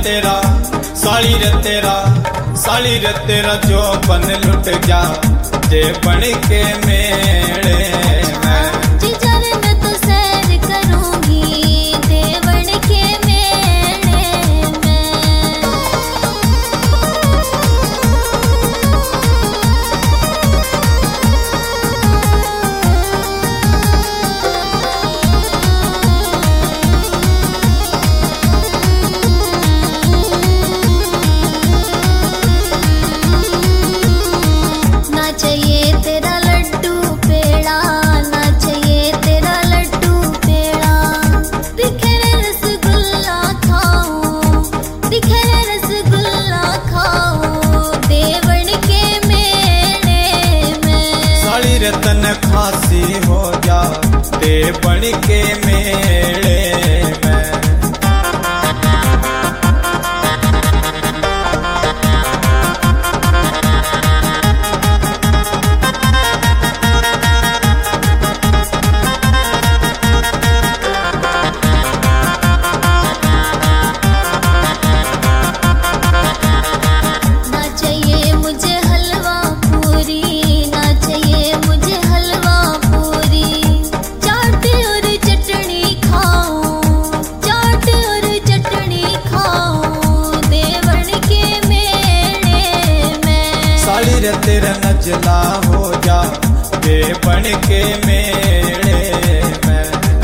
साली रे तेरा जो बन लुट जा दे बन के मेले में। जिजर मैं तो सैर करूंगी देवण के मेले में। ना चाहिए तेरा लड्डू पेड़ा, ना चाहिए तेरा लड्डू पेड़ा। बिखरे रसगुल्ला खाओ, बिखरे रसगुल्ला खाओ देवण के मेले में। साली रे तन खासी हो जा दे बन के मेले में। ना चाहिए मुझे हलवा पूरी, ना चाहिए मुझे हलवा पूरी। चाट और चटनी खाओ, चाट और चटनी खाओ देवण के मेले में। साली रे तेरा नजला हो जा दे बन के मेले में।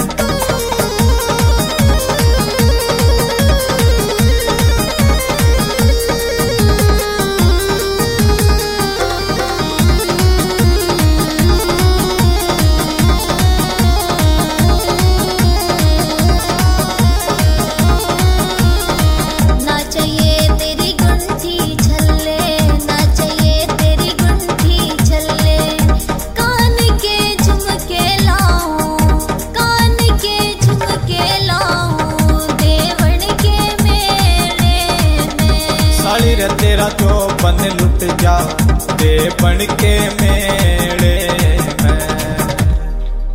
ना चाहिए तेरी गुंठी छल्ले, ना चाहिए तेरी गुंठी छल्ले। कान के झुमके लाओ, कान के झुमके लाओ देवण के मेले में। साली रे तेरा जो बन लुट जा दे बन के मेले